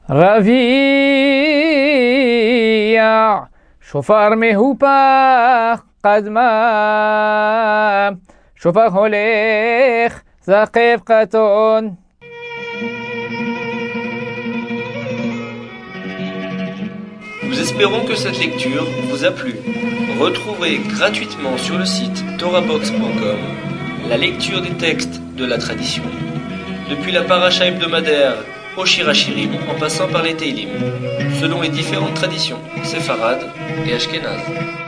רביע, שופר מהופך קדמה, שופר הולך זקף קטון. Nous espérons que cette lecture vous a plu. Retrouvez gratuitement sur le site torahbox.com la lecture des textes de la tradition, depuis la paracha hebdomadaire au Shir HaShirim en passant par les Teilim, selon les différentes traditions séfarades et ashkénazes.